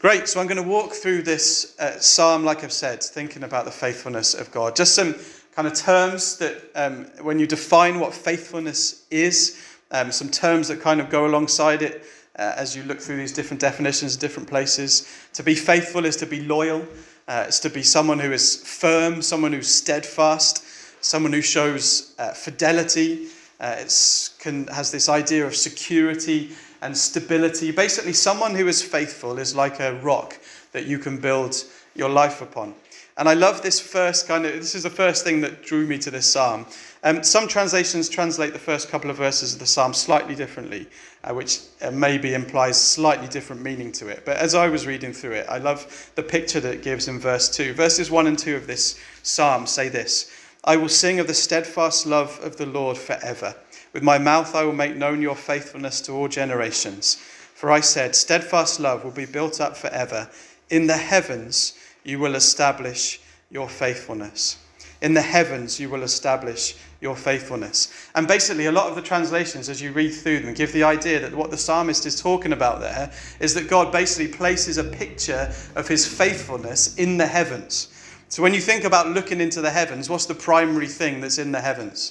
Great, so I'm going to walk through this psalm, like I've said, thinking about the faithfulness of God. Just some kind of terms that, when you define what faithfulness is, some terms that kind of go alongside it as you look through these different definitions, different places. To be faithful is to be loyal. It's to be someone who is firm, someone who's steadfast, someone who shows fidelity. Has this idea of security and stability. Basically, someone who is faithful is like a rock that you can build your life upon. And I love this this is the first thing that drew me to this psalm. Some translations translate the first couple of verses of the psalm slightly differently, which maybe implies slightly different meaning to it. But as I was reading through it, I love the picture that it gives in verse 2. Verses 1 and 2 of this psalm say this: I will sing of the steadfast love of the Lord forever. With my mouth I will make known your faithfulness to all generations. For I said, steadfast love will be built up forever. In the heavens you will establish your faithfulness. In the heavens you will establish your faithfulness. And basically a lot of the translations, as you read through them, give the idea that what the psalmist is talking about there is that God basically places a picture of his faithfulness in the heavens. So when you think about looking into the heavens, what's the primary thing that's in the heavens?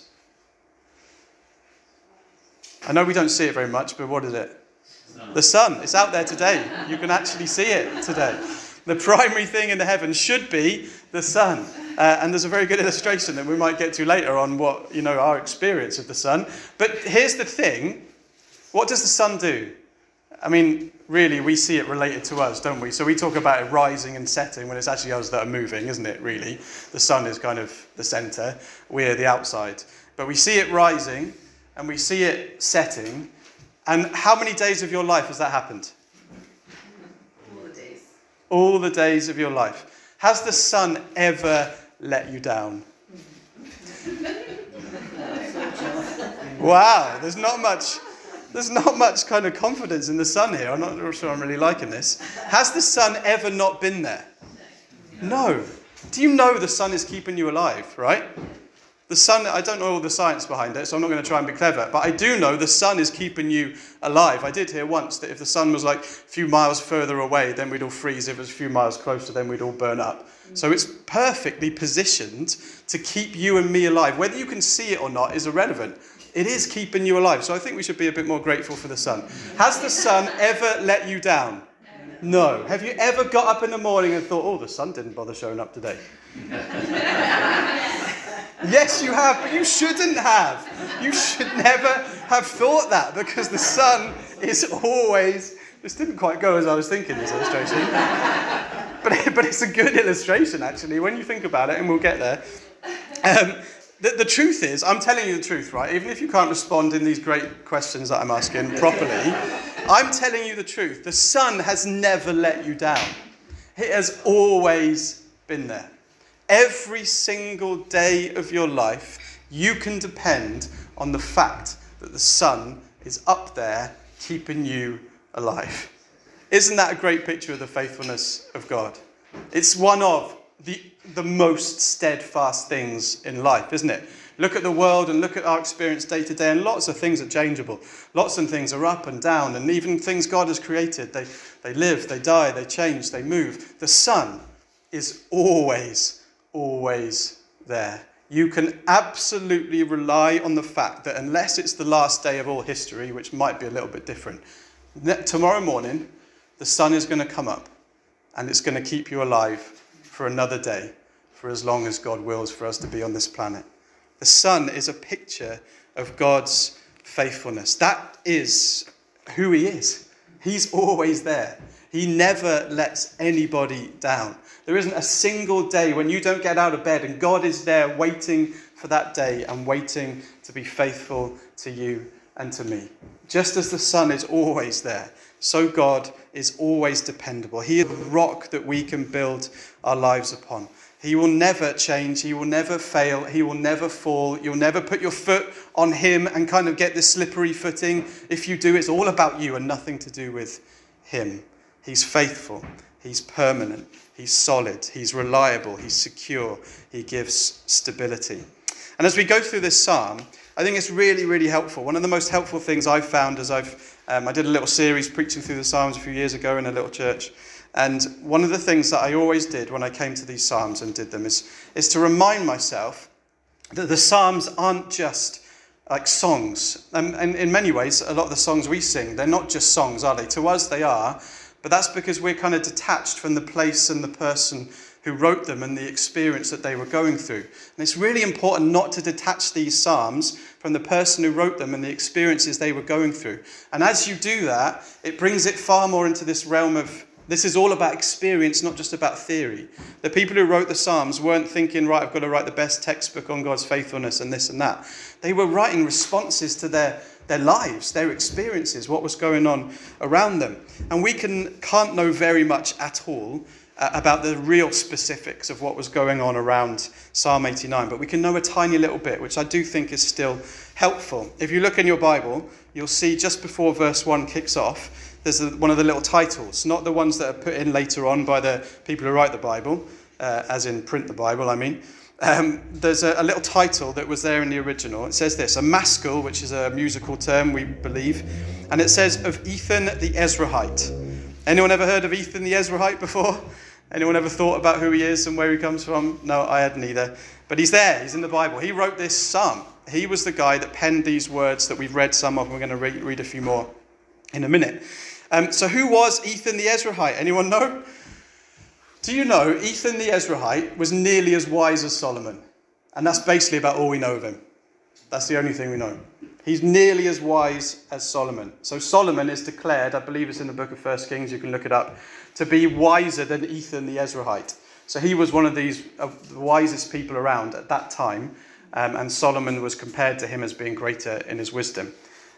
I know we don't see it very much, but what is it? The sun. It's out there today. You can actually see it today. The primary thing in the heavens should be the sun. And there's a very good illustration that we might get to later on what, our experience of the sun. But here's the thing. What does the sun do? I mean, really, we see it related to us, don't we? So we talk about it rising and setting when it's actually us that are moving, isn't it, really? The sun is kind of the centre. We're the outside. But we see it rising and we see it setting. And how many days of your life has that happened? All the days. All the days of your life. Has the sun ever let you down? Wow, there's not much kind of confidence in the sun here. I'm not sure I'm really liking this. Has the sun ever not been there? No. Do you know the sun is keeping you alive, right? The sun, I don't know all the science behind it, so I'm not going to try and be clever, but I do know the sun is keeping you alive. I did hear once that if the sun was like a few miles further away, then we'd all freeze. If it was a few miles closer, then we'd all burn up. So it's perfectly positioned to keep you and me alive. Whether you can see it or not is irrelevant. It is keeping you alive. So I think we should be a bit more grateful for the sun. Has the sun ever let you down? No. Have you ever got up in the morning and thought, oh, the sun didn't bother showing up today? Yes, you have, but you shouldn't have. You should never have thought that, because the sun is always... This didn't quite go as I was thinking, this illustration. But it's a good illustration, actually, when you think about it, and we'll get there. The truth is, I'm telling you the truth, right? Even if you can't respond in these great questions that I'm asking properly, I'm telling you the truth. The sun has never let you down. It has always been there. Every single day of your life, you can depend on the fact that the sun is up there keeping you alive. Isn't that a great picture of the faithfulness of God? It's one of the most steadfast things in life, isn't it? Look at the world and look at our experience day to day, and lots of things are changeable. Lots of things are up and down, and even things God has created, they live, they die, they change, they move. The sun is always there. You can absolutely rely on the fact that unless it's the last day of all history, which might be a little bit different, tomorrow morning the sun is going to come up and it's going to keep you alive for another day, for as long as God wills for us to be on this planet. The sun is a picture of God's faithfulness. That is who he is. He's always there. He never lets anybody down. There isn't a single day when you don't get out of bed and God is there waiting for that day and waiting to be faithful to you and to me. Just as the sun is always there, so God is always dependable. He is the rock that we can build our lives upon. He will never change. He will never fail. He will never fall. You'll never put your foot on him and kind of get this slippery footing. If you do, it's all about you and nothing to do with him. He's faithful. He's permanent. He's solid. He's reliable. He's secure. He gives stability. And as we go through this psalm, I think it's really, really helpful. One of the most helpful things I've found as I've I did a little series preaching through the Psalms a few years ago in a little church. And one of the things that I always did when I came to these Psalms and did them is to remind myself that the Psalms aren't just like songs. And in many ways, a lot of the songs we sing, they're not just songs, are they? To us, they are. But that's because we're kind of detached from the place and the person who wrote them and the experience that they were going through. And it's really important not to detach these Psalms from the person who wrote them and the experiences they were going through. And as you do that, it brings it far more into this realm of, this is all about experience, not just about theory. The people who wrote the Psalms weren't thinking, right, I've got to write the best textbook on God's faithfulness and this and that. They were writing responses to their lives, their experiences, what was going on around them. And we can't know very much at all about the real specifics of what was going on around Psalm 89, but we can know a tiny little bit, which I do think is still helpful. If you look in your Bible, you'll see just before verse 1 kicks off, there's one of the little titles, not the ones that are put in later on by the people who write the Bible, as in print the Bible, I mean. There's a little title that was there in the original. It says this, a maskil, which is a musical term, we believe, and it says, of Ethan the Ezrahite. Anyone ever heard of Ethan the Ezrahite before? Anyone ever thought about who he is and where he comes from? No, I hadn't either. But he's there, he's in the Bible. He wrote this psalm. He was the guy that penned these words that we've read some of. We're going to read a few more in a minute. So who was Ethan the Ezrahite? Anyone know? Do you know Ethan the Ezrahite was nearly as wise as Solomon? And that's basically about all we know of him. That's the only thing we know. He's nearly as wise as Solomon. So Solomon is declared, I believe it's in the book of 1 Kings, you can look it up, to be wiser than Ethan the Ezrahite. So he was one of the wisest people around at that time, and Solomon was compared to him as being greater in his wisdom.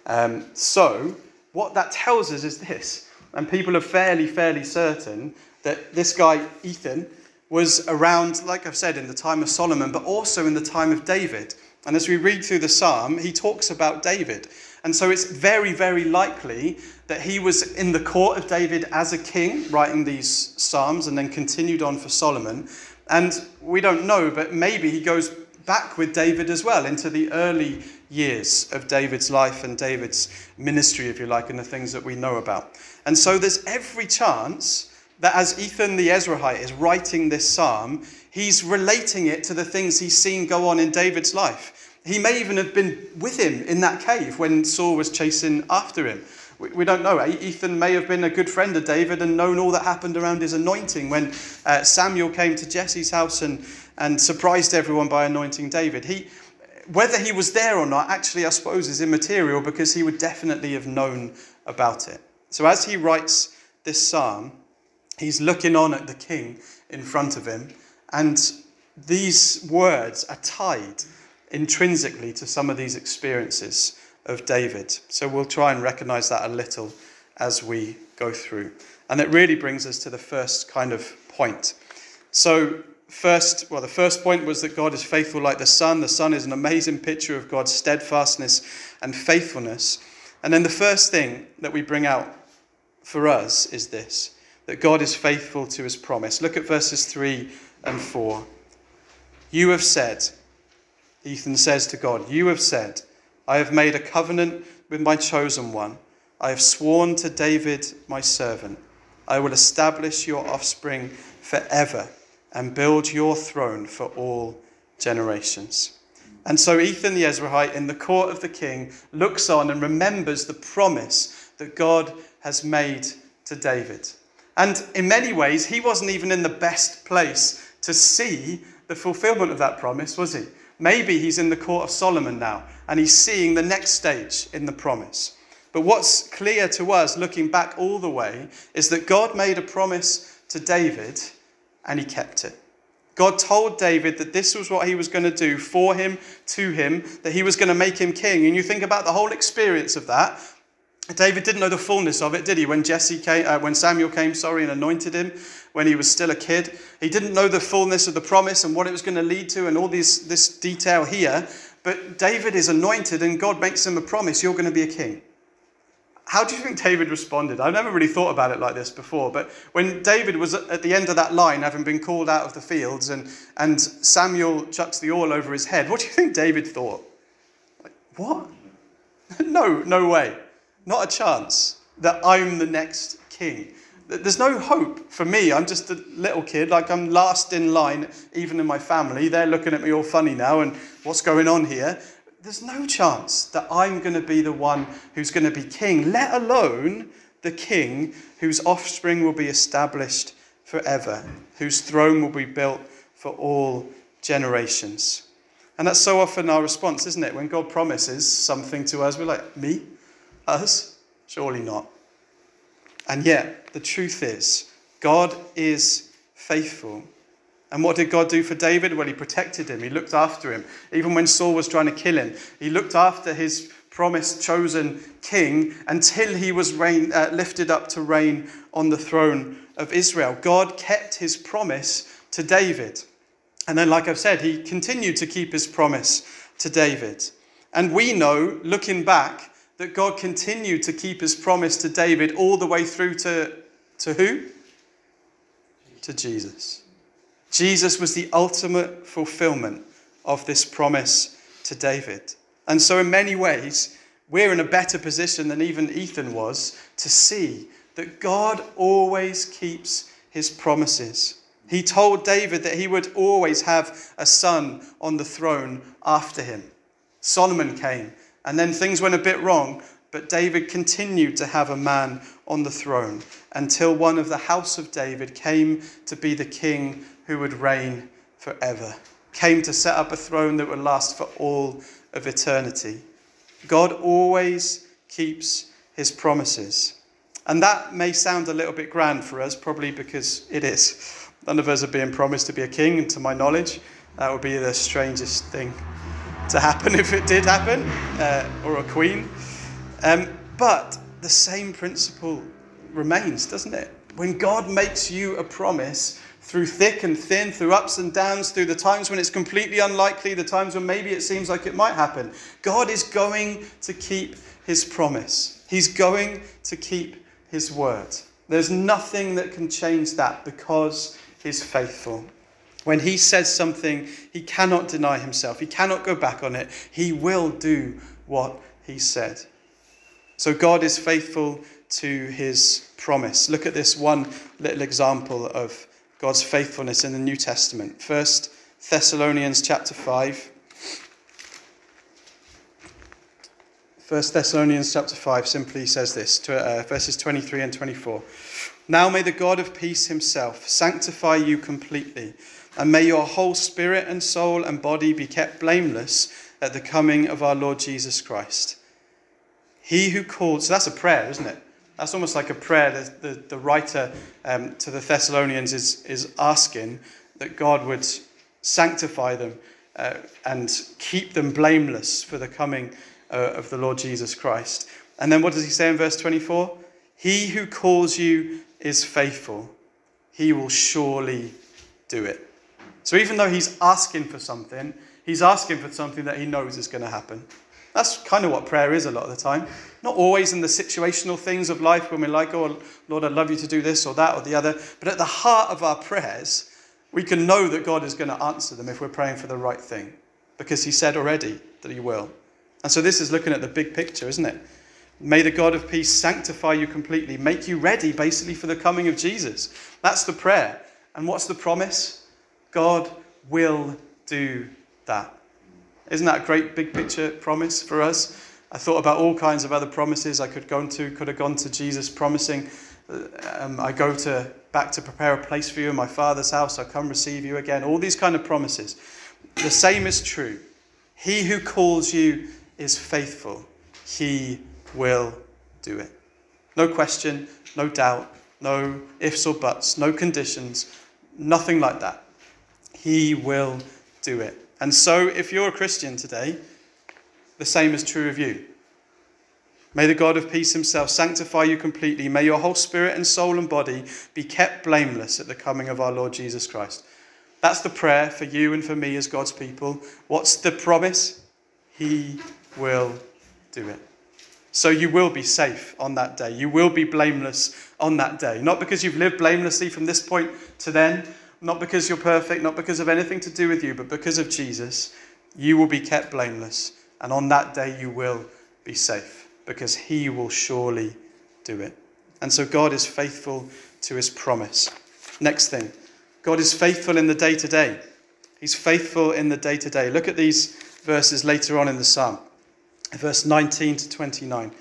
So what that tells us is this, and people are fairly certain that this guy, Ethan, was around, like I've said, in the time of Solomon, but also in the time of David. And as we read through the psalm, he talks about David. And so it's very likely that he was in the court of David as a king, writing these psalms, and then continued on for Solomon. And we don't know, but maybe he goes back with David as well into the early years of David's life and David's ministry, if you like, and the things that we know about. And so there's every chance that as Ethan the Ezrahite is writing this psalm, he's relating it to the things he's seen go on in David's life. He may even have been with him in that cave when Saul was chasing after him. We don't know. Ethan may have been a good friend of David and known all that happened around his anointing when Samuel came to Jesse's house and surprised everyone by anointing David. Whether he was there or not, actually, I suppose, is immaterial because he would definitely have known about it. So as he writes this psalm, he's looking on at the king in front of him, and these words are tied intrinsically to some of these experiences of David. So we'll try and recognize that a little as we go through. And it really brings us to the first kind of point. So the first point was that God is faithful like the sun. The sun is an amazing picture of God's steadfastness and faithfulness. And then the first thing that we bring out for us is this, that God is faithful to his promise. Look at verses 3 and 4. You have said, Ethan says to God, you have said, I have made a covenant with my chosen one. I have sworn to David, my servant. I will establish your offspring forever and build your throne for all generations. And so Ethan the Ezrahite in the court of the king looks on and remembers the promise that God has made to David. And in many ways, he wasn't even in the best place to see the fulfillment of that promise, was he? Maybe he's in the court of Solomon now, and he's seeing the next stage in the promise. But what's clear to us, looking back all the way, is that God made a promise to David, and he kept it. God told David that this was what he was going to do for him, to him, that he was going to make him king. And you think about the whole experience of that. David didn't know the fullness of it, did he? When Samuel came, and anointed him when he was still a kid, he didn't know the fullness of the promise and what it was going to lead to, and all this detail here. But David is anointed, and God makes him a promise: you're going to be a king. How do you think David responded? I've never really thought about it like this before, but when David was at the end of that line, having been called out of the fields, and Samuel chucks the oil over his head, what do you think David thought? Like, what? No way. Not a chance that I'm the next king. There's no hope for me. I'm just a little kid, like I'm last in line, even in my family. They're looking at me all funny now and what's going on here? There's no chance that I'm going to be the one who's going to be king, let alone the king whose offspring will be established forever, whose throne will be built for all generations. And that's so often our response, isn't it? When God promises something to us, we're like, me? Us? Surely not. And yet, the truth is, God is faithful. And what did God do for David? Well, he protected him. He looked after him. Even when Saul was trying to kill him, he looked after his promised chosen king until he was lifted up to reign on the throne of Israel. God kept his promise to David. And then, like I've said, he continued to keep his promise to David. And we know, looking back, that God continued to keep his promise to David all the way through to who? To Jesus. Jesus was the ultimate fulfillment of this promise to David. And so in many ways, we're in a better position than even Ethan was to see that God always keeps his promises. He told David that he would always have a son on the throne after him. Solomon came, and then things went a bit wrong, but David continued to have a man on the throne until one of the house of David came to be the king who would reign forever, came to set up a throne that would last for all of eternity. God always keeps his promises. And that may sound a little bit grand for us, probably because it is. None of us are being promised to be a king, and to my knowledge, that would be the strangest thing to happen if it did happen, or a queen. But the same principle remains, doesn't it? When God makes you a promise, through thick and thin, through ups and downs, through the times when it's completely unlikely, the times when maybe it seems like it might happen, God is going to keep his promise. He's going to keep his word. There's nothing that can change that because he's faithful. When he says something, he cannot deny himself. He cannot go back on it. He will do what he said. So God is faithful to his promise. Look at this one little example of God's faithfulness in the New Testament. 1 Thessalonians chapter 5. 1 Thessalonians chapter 5 simply says this, verses 23 and 24. Now may the God of peace himself sanctify you completely, and may your whole spirit and soul and body be kept blameless at the coming of our Lord Jesus Christ. He who called, so that's a prayer, isn't it? That's almost like a prayer that the writer to the Thessalonians is asking that God would sanctify them and keep them blameless for the coming of the Lord Jesus Christ. And then what does he say in verse 24? He who calls you is faithful. He will surely do it. So even though he's asking for something, he's asking for something that he knows is going to happen. That's kind of what prayer is a lot of the time. Not always in the situational things of life when we're like, oh, Lord, I'd love you to do this or that or the other. But at the heart of our prayers, we can know that God is going to answer them if we're praying for the right thing. Because he said already that he will. And so this is looking at the big picture, isn't it? May the God of peace sanctify you completely, make you ready basically for the coming of Jesus. That's the prayer. And what's the promise? God will do that. Isn't that a great big picture promise for us? I thought about all kinds of other promises I could have gone to Jesus promising, I go back to prepare a place for you in my Father's house, I'll come receive you again. All these kind of promises. The same is true. He who calls you is faithful. He will do it. No question, no doubt, no ifs or buts, no conditions, nothing like that. He will do it. And so if you're a Christian today, the same is true of you. May the God of peace himself sanctify you completely. May your whole spirit and soul and body be kept blameless at the coming of our Lord Jesus Christ. That's the prayer for you and for me as God's people. What's the promise? He will do it. So you will be safe on that day. You will be blameless on that day. Not because you've lived blamelessly from this point to then. Not because you're perfect. Not because of anything to do with you. But because of Jesus, you will be kept blameless. And on that day you will be safe. because he will surely do it. And so God is faithful to his promise. Next thing, God is faithful in the day-to-day. He's faithful in the day-to-day. Look at these verses later on in the psalm, verse 19 to 29.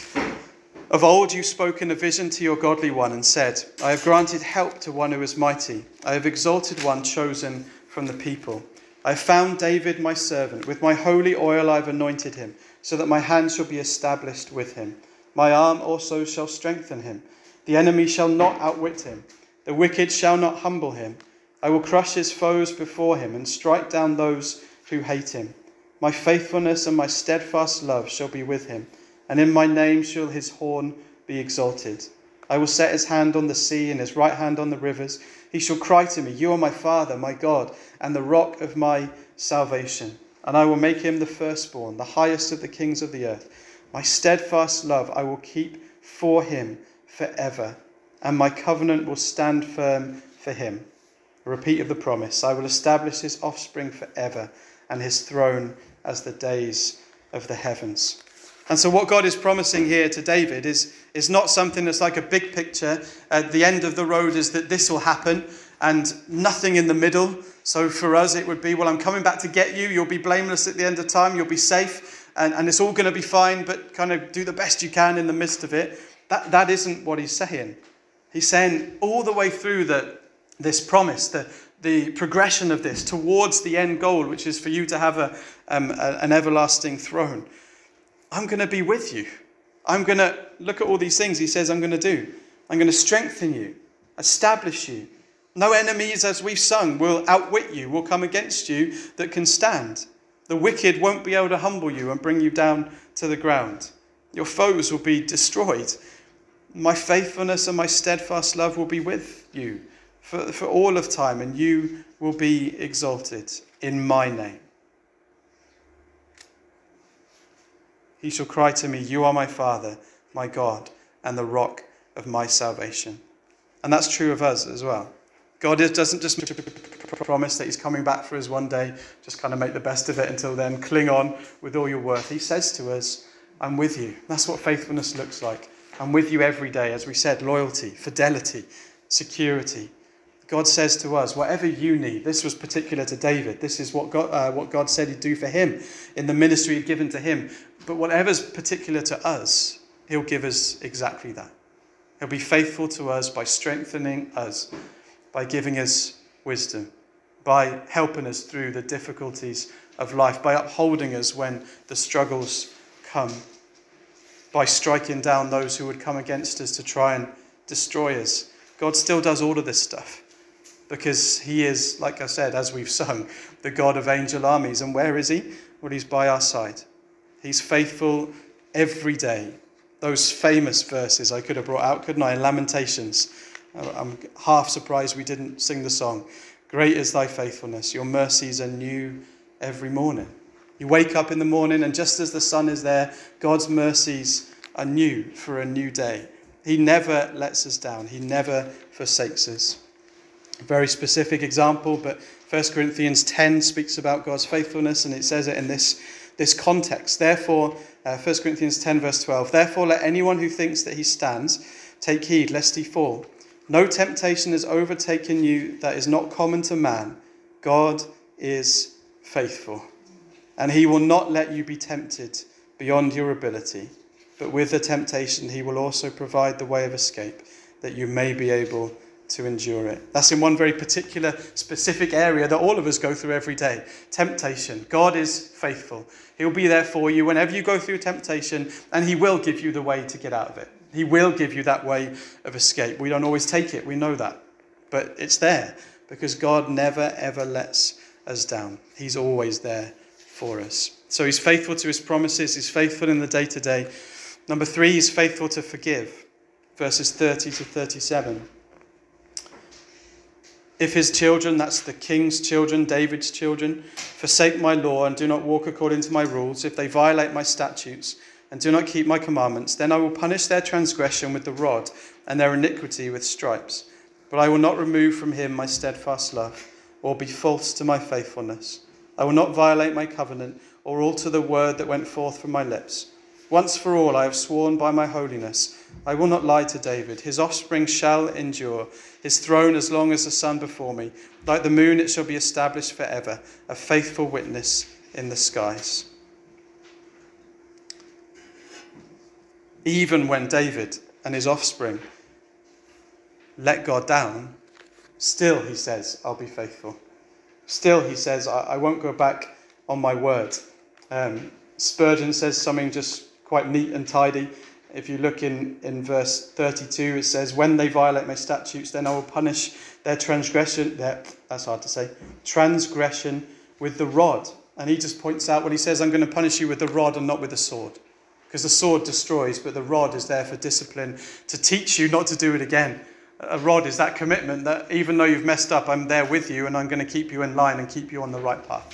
Of old you spoke in a vision to your godly one and said, I have granted help to one who is mighty. I have exalted one chosen from the people. I have found David my servant. With my holy oil I have anointed him, so that my hand shall be established with him. My arm also shall strengthen him. The enemy shall not outwit him. The wicked shall not humble him. I will crush his foes before him and strike down those who hate him. My faithfulness and my steadfast love shall be with him, and in my name shall his horn be exalted. I will set his hand on the sea and his right hand on the rivers. He shall cry to me, you are my Father, my God, and the rock of my salvation. And I will make him the firstborn, the highest of the kings of the earth. My steadfast love I will keep for him forever, and my covenant will stand firm for him. A repeat of the promise. I will establish his offspring forever, and his throne as the days of the heavens. And so what God is promising here to David is not something that's like a big picture. At the end of the road is that this will happen and nothing in the middle. So for us it would be, well, I'm coming back to get you. You'll be blameless at the end of time. You'll be safe and it's all going to be fine, but kind of do the best you can in the midst of it. That isn't what he's saying. He's saying all the way through this promise, the progression of this towards the end goal, which is for you to have an everlasting throne. I'm going to be with you. I'm going to look at all these things he says I'm going to do. I'm going to strengthen you, establish you. No enemies, as we've sung, will outwit you, will come against you that can stand. The wicked won't be able to humble you and bring you down to the ground. Your foes will be destroyed. My faithfulness and my steadfast love will be with you for all of time, and you will be exalted in my name. He shall cry to me, you are my Father, my God, and the rock of my salvation. And that's true of us as well. God doesn't just promise that he's coming back for us one day, just kind of make the best of it until then, cling on with all your worth. He says to us, I'm with you. That's what faithfulness looks like. I'm with you every day. As we said, loyalty, fidelity, security. God says to us, whatever you need, this was particular to David. This is what God said he'd do for him in the ministry he'd given to him. But whatever's particular to us, he'll give us exactly that. He'll be faithful to us by strengthening us, by giving us wisdom, by helping us through the difficulties of life, by upholding us when the struggles come, by striking down those who would come against us to try and destroy us. God still does all of this stuff because he is, like I said, as we've sung, the God of angel armies. And where is he? Well, he's by our side. He's faithful every day. Those famous verses I could have brought out, couldn't I? In Lamentations. I'm half surprised we didn't sing the song. Great is thy faithfulness. Your mercies are new every morning. You wake up in the morning and just as the sun is there, God's mercies are new for a new day. He never lets us down. He never forsakes us. A very specific example, but 1 Corinthians 10 speaks about God's faithfulness and it says it in this context. Therefore, 1 Corinthians 10 verse 12, therefore let anyone who thinks that he stands take heed lest he fall. No temptation has overtaken you that is not common to man. God is faithful, and he will not let you be tempted beyond your ability. But with the temptation, he will also provide the way of escape, that you may be able to endure it. That's in one very particular, specific area that all of us go through every day. Temptation. God is faithful. He'll be there for you whenever you go through temptation, and he will give you the way to get out of it. He will give you that way of escape. We don't always take it. We know that. But it's there because God never, ever lets us down. He's always there for us. So he's faithful to his promises. He's faithful in the day-to-day. Number 3, he's faithful to forgive. Verses 30 to 37. If his children, that's the king's children, David's children, forsake my law and do not walk according to my rules, if they violate my statutes and do not keep my commandments, then I will punish their transgression with the rod and their iniquity with stripes. But I will not remove from him my steadfast love or be false to my faithfulness. I will not violate my covenant or alter the word that went forth from my lips. Once for all I have sworn by my holiness, I will not lie to David. His offspring shall endure, his throne as long as the sun before me. Like the moon it shall be established forever, a faithful witness in the skies. Even when David and his offspring let God down, still he says, I'll be faithful. Still he says, I won't go back on my word. Spurgeon says something just quite neat and tidy. If you look in verse 32, it says, when they violate my statutes, then I will punish their transgression, that's hard to say, transgression with the rod. And he just points out when he says, I'm going to punish you with the rod and not with the sword. Because the sword destroys, but the rod is there for discipline, to teach you not to do it again. A rod is that commitment that even though you've messed up, I'm there with you and I'm going to keep you in line and keep you on the right path.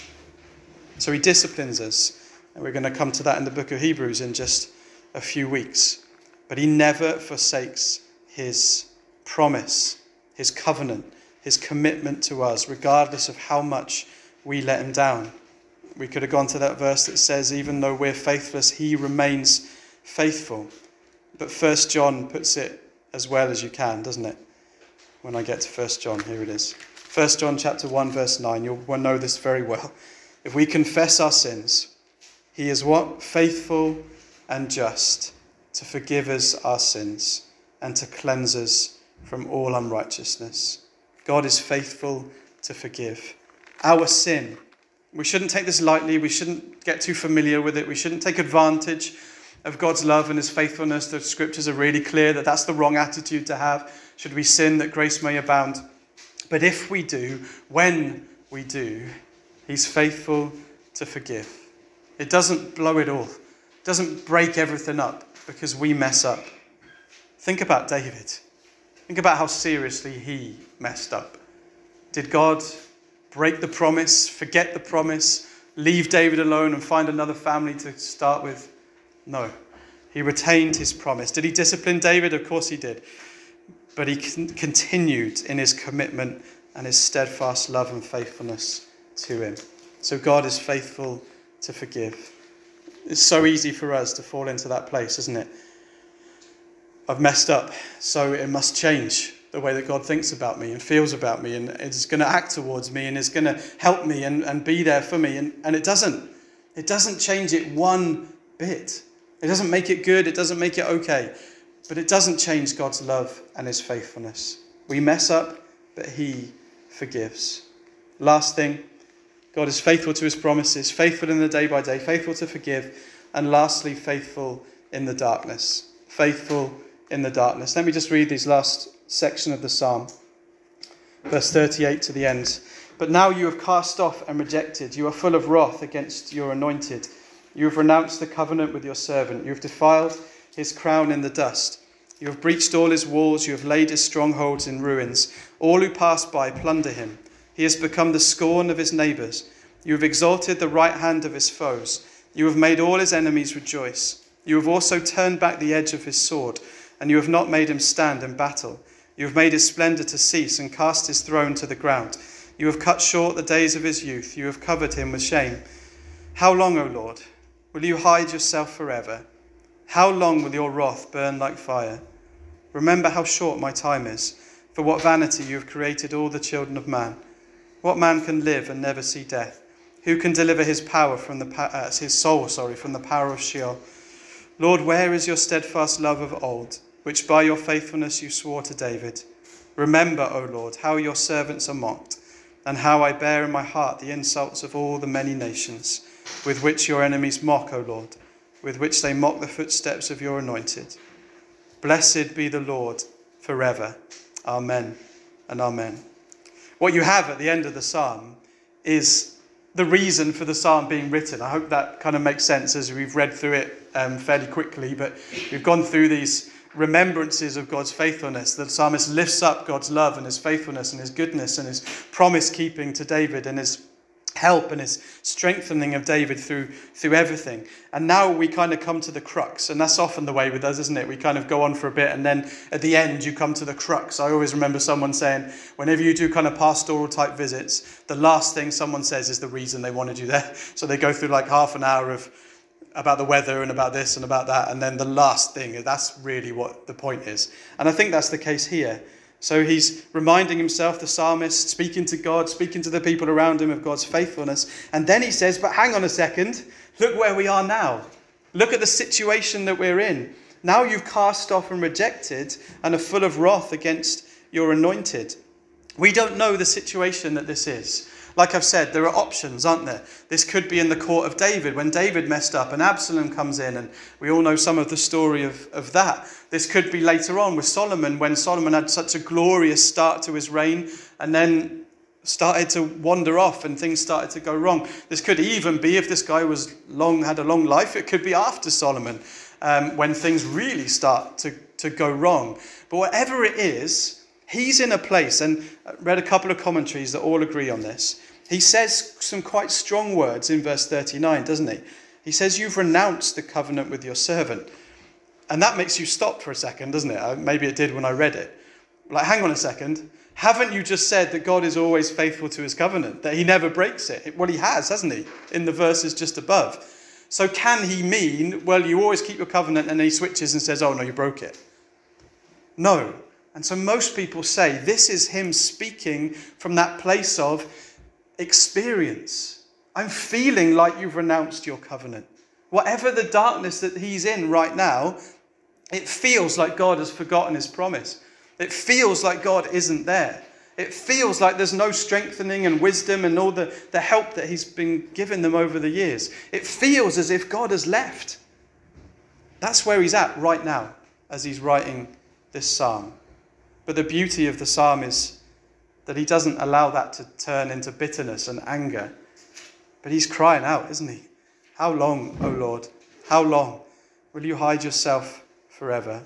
So he disciplines us. And we're going to come to that in the book of Hebrews in just a few weeks. But he never forsakes his promise, his covenant, his commitment to us, regardless of how much we let him down. We could have gone to that verse that says, even though we're faithless, he remains faithful. But 1 John puts it as well as you can, doesn't it? When I get to 1 John, here it is. 1 John chapter 1, verse 9. You'll know this very well. If we confess our sins, he is what? Faithful and just to forgive us our sins and to cleanse us from all unrighteousness. God is faithful to forgive. Our sin, we shouldn't take this lightly. We shouldn't get too familiar with it. We shouldn't take advantage of God's love and his faithfulness. The scriptures are really clear that that's the wrong attitude to have. Should we sin that grace may abound? But if we do, when we do, he's faithful to forgive. It doesn't blow it all. It doesn't break everything up because we mess up. Think about David. Think about how seriously he messed up. Did God break the promise, forget the promise, leave David alone and find another family to start with? No. He retained his promise. Did he discipline David? Of course he did. But he continued in his commitment and his steadfast love and faithfulness to him. So God is faithful to forgive. It's so easy for us to fall into that place, isn't it? I've messed up, so it must change the way that God thinks about me and feels about me, and it's going to act towards me and it's going to help me and be there for me. And it doesn't. It doesn't change it one bit. It doesn't make it good. It doesn't make it okay. But it doesn't change God's love and his faithfulness. We mess up, but he forgives. Last thing, God is faithful to his promises, faithful in the day by day, faithful to forgive, and lastly, faithful in the darkness. Faithful in the darkness. Let me just read these last section of the psalm. Verse 38 to the end. But now you have cast off and rejected. You are full of wrath against your anointed. You have renounced the covenant with your servant. You have defiled his crown in the dust. You have breached all his walls. You have laid his strongholds in ruins. All who pass by plunder him. He has become the scorn of his neighbours. You have exalted the right hand of his foes. You have made all his enemies rejoice. You have also turned back the edge of his sword, and you have not made him stand in battle. You have made his splendour to cease and cast his throne to the ground. You have cut short the days of his youth. You have covered him with shame. How long, O Lord, will you hide yourself forever? How long will your wrath burn like fire? Remember how short my time is. For what vanity you have created all the children of man. What man can live and never see death? Who can deliver his soul from the power of Sheol? Lord, where is your steadfast love of old, which by your faithfulness you swore to David? Remember, O Lord, how your servants are mocked, and how I bear in my heart the insults of all the many nations, with which your enemies mock, O Lord, with which they mock the footsteps of your anointed. Blessed be the Lord forever. Amen and amen. What you have at the end of the psalm is the reason for the psalm being written. I hope that kind of makes sense as we've read through it fairly quickly, but we've gone through these remembrances of God's faithfulness. The psalmist lifts up God's love and his faithfulness and his goodness and his promise keeping to David and his help and his strengthening of David through everything. And now we kind of come to the crux, and that's often the way with us, isn't it? We kind of go on for a bit, and then at the end you come to the crux. I always remember someone saying, whenever you do kind of pastoral type visits, the last thing someone says is the reason they wanted you there. So they go through like half an hour of about the weather and about this and about that, and then the last thing, that's really what the point is. And I think that's the case here. So he's reminding himself, the psalmist, speaking to God, speaking to the people around him of God's faithfulness. And then he says, but hang on a second, look where we are now. Look at the situation that we're in. Now you've cast off and rejected and are full of wrath against your anointed. We don't know the situation that this is. Like I've said, there are options, aren't there? This could be in the court of David, when David messed up and Absalom comes in, and we all know some of the story of that. This could be later on with Solomon, when Solomon had such a glorious start to his reign and then started to wander off and things started to go wrong. This could even be, if this guy had a long life, it could be after Solomon, when things really start to go wrong. But whatever it is, he's in a place, and I read a couple of commentaries that all agree on this. He says some quite strong words in verse 39, doesn't he? He says, you've renounced the covenant with your servant. And that makes you stop for a second, doesn't it? Maybe it did when I read it. Like, hang on a second. Haven't you just said that God is always faithful to his covenant, that he never breaks it? Well, he has, hasn't he? In the verses just above. So can he mean, well, you always keep your covenant, and then he switches and says, oh, no, you broke it? No. And so most people say this is him speaking from that place of experience. I'm feeling like you've renounced your covenant. Whatever the darkness that he's in right now, it feels like God has forgotten his promise. It feels like God isn't there. It feels like there's no strengthening and wisdom and all the help that he's been giving them over the years. It feels as if God has left. That's where he's at right now as he's writing this psalm. But the beauty of the psalm is that he doesn't allow that to turn into bitterness and anger. But he's crying out, isn't he? How long, O Lord? How long will you hide yourself forever?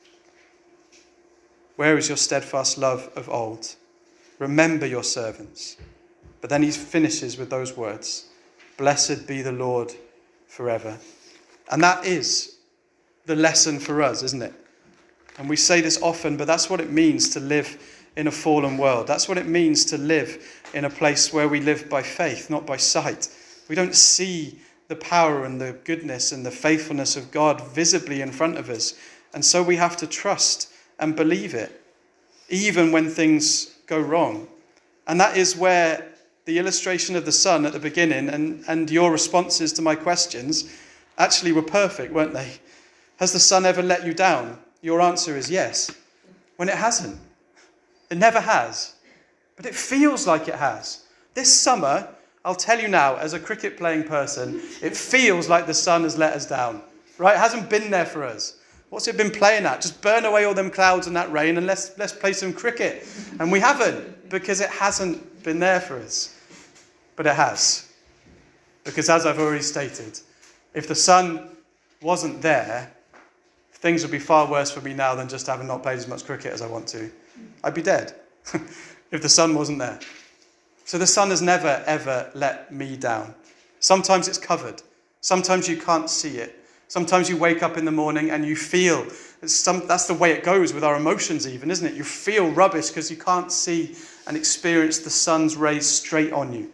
Where is your steadfast love of old? Remember your servants. But then he finishes with those words. Blessed be the Lord forever. And that is the lesson for us, isn't it? And we say this often, but that's what it means to live in a fallen world. That's what it means to live in a place where we live by faith, not by sight. We don't see the power and the goodness and the faithfulness of God visibly in front of us. And so we have to trust and believe it, even when things go wrong. And that is where the illustration of the sun at the beginning and your responses to my questions actually were perfect, weren't they? Has the sun ever let you down? Your answer is yes, when it hasn't. It never has. But it feels like it has. This summer, I'll tell you now, as a cricket playing person, it feels like the sun has let us down. Right? It hasn't been there for us. What's it been playing at? Just burn away all them clouds and that rain and let's play some cricket. And we haven't, because it hasn't been there for us. But it has. Because as I've already stated, if the sun wasn't there, things would be far worse for me now than just having not played as much cricket as I want to. I'd be dead if the sun wasn't there. So the sun has never, ever let me down. Sometimes it's covered. Sometimes you can't see it. Sometimes you wake up in the morning and you feel, that's the way it goes with our emotions even, isn't it? You feel rubbish because you can't see and experience the sun's rays straight on you.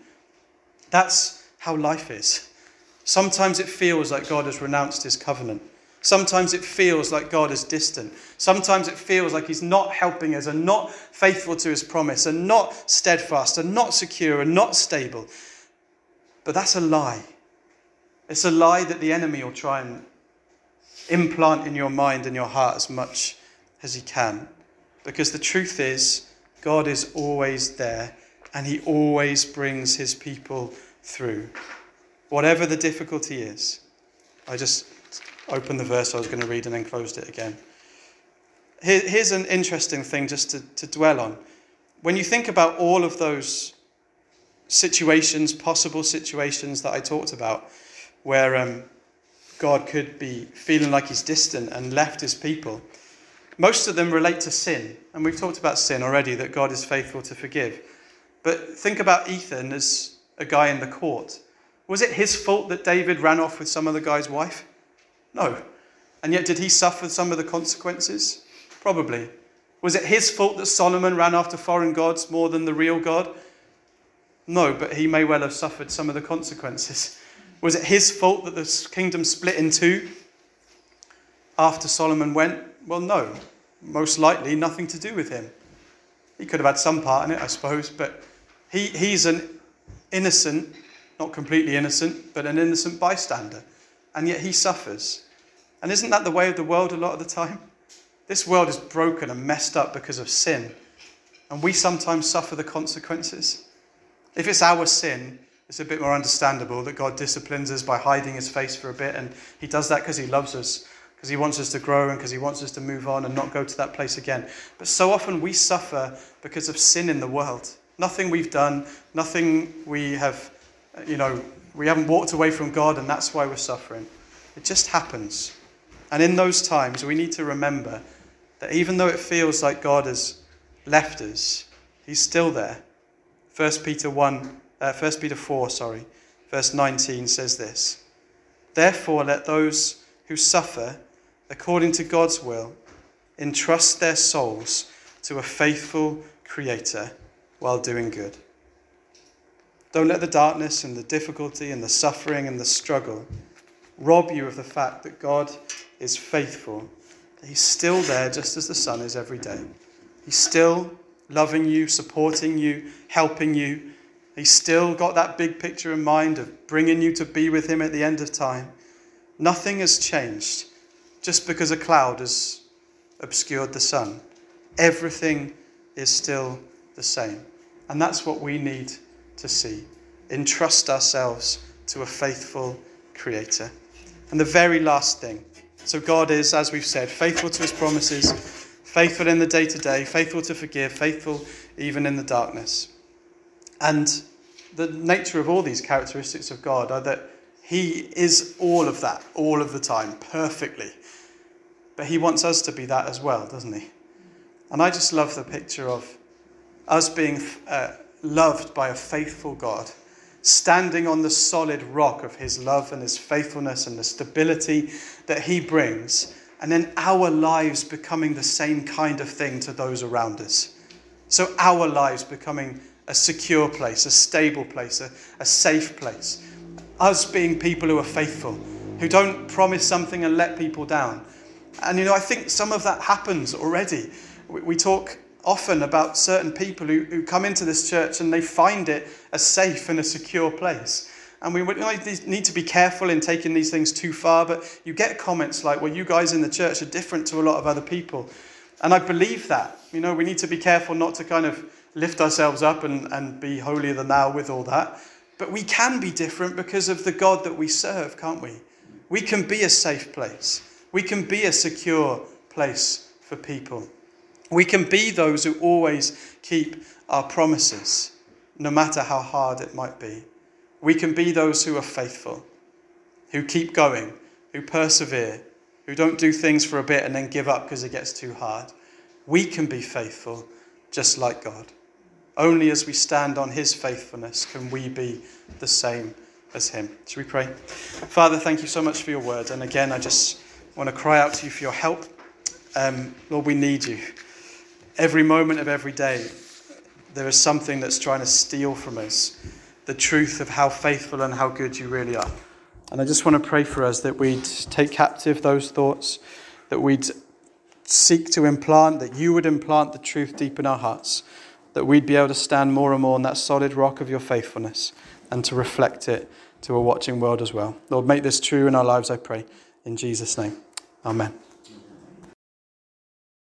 That's how life is. Sometimes it feels like God has renounced his covenant. Sometimes it feels like God is distant. Sometimes it feels like he's not helping us and not faithful to his promise and not steadfast and not secure and not stable. But that's a lie. It's a lie that the enemy will try and implant in your mind and your heart as much as he can. Because the truth is, God is always there and he always brings his people through. Whatever the difficulty is. I just opened the verse I was going to read and then closed it again. Here's an interesting thing just to dwell on. When you think about all of those situations, possible situations that I talked about, where God could be feeling like he's distant and left his people, most of them relate to sin. And we've talked about sin already, that God is faithful to forgive. But think about Ethan as a guy in the court. Was it his fault that David ran off with some other guy's wife? No. And yet did he suffer some of the consequences? Probably. Was it his fault that Solomon ran after foreign gods more than the real God? No, but he may well have suffered some of the consequences. Was it his fault that the kingdom split in two after Solomon went? Well, no. Most likely nothing to do with him. He could have had some part in it, I suppose, but he's an innocent, not completely innocent, but an innocent bystander. And yet he suffers. And isn't that the way of the world a lot of the time? This world is broken and messed up because of sin. And we sometimes suffer the consequences. If it's our sin, it's a bit more understandable that God disciplines us by hiding his face for a bit. And he does that because he loves us, because he wants us to grow and because he wants us to move on and not go to that place again. But so often we suffer because of sin in the world. Nothing we've done, nothing we have, we haven't walked away from God, and that's why we're suffering. It just happens. And in those times, we need to remember that even though it feels like God has left us, he's still there. 1 Peter 4, verse 19 says this: "Therefore let those who suffer according to God's will entrust their souls to a faithful Creator while doing good." Don't let the darkness and the difficulty and the suffering and the struggle rob you of the fact that God is faithful. He's still there just as the sun is every day. He's still loving you, supporting you, helping you. He's still got that big picture in mind of bringing you to be with him at the end of time. Nothing has changed just because a cloud has obscured the sun. Everything is still the same. And that's what we need to see. Entrust ourselves to a faithful Creator. And the very last thing. So God is, as we've said, faithful to his promises, faithful in the day-to-day, faithful to forgive, faithful even in the darkness. And the nature of all these characteristics of God are that he is all of that, all of the time, perfectly. But he wants us to be that as well, doesn't he? And I just love the picture of us being loved by a faithful God, standing on the solid rock of his love and his faithfulness and the stability that he brings, and then our lives becoming the same kind of thing to those around us. So our lives becoming a secure place, a stable place, a safe place. Us being people who are faithful, who don't promise something and let people down. And I think some of that happens already. We talk often about certain people who come into this church and they find it a safe and a secure place. And we need to be careful in taking these things too far, but you get comments like, well, you guys in the church are different to a lot of other people. And I believe that. We need to be careful not to kind of lift ourselves up and be holier than thou with all that. But we can be different because of the God that we serve, can't we? We can be a safe place. We can be a secure place for people. We can be those who always keep our promises, no matter how hard it might be. We can be those who are faithful, who keep going, who persevere, who don't do things for a bit and then give up because it gets too hard. We can be faithful just like God. Only as we stand on his faithfulness can we be the same as him. Shall we pray? Father, thank you so much for your word. And again, I just want to cry out to you for your help. Lord, we need you. Every moment of every day, there is something that's trying to steal from us the truth of how faithful and how good you really are. And I just want to pray for us that we'd take captive those thoughts, that we'd seek to implant, that you would implant the truth deep in our hearts, that we'd be able to stand more and more on that solid rock of your faithfulness and to reflect it to a watching world as well. Lord, make this true in our lives, I pray. In Jesus' name, amen.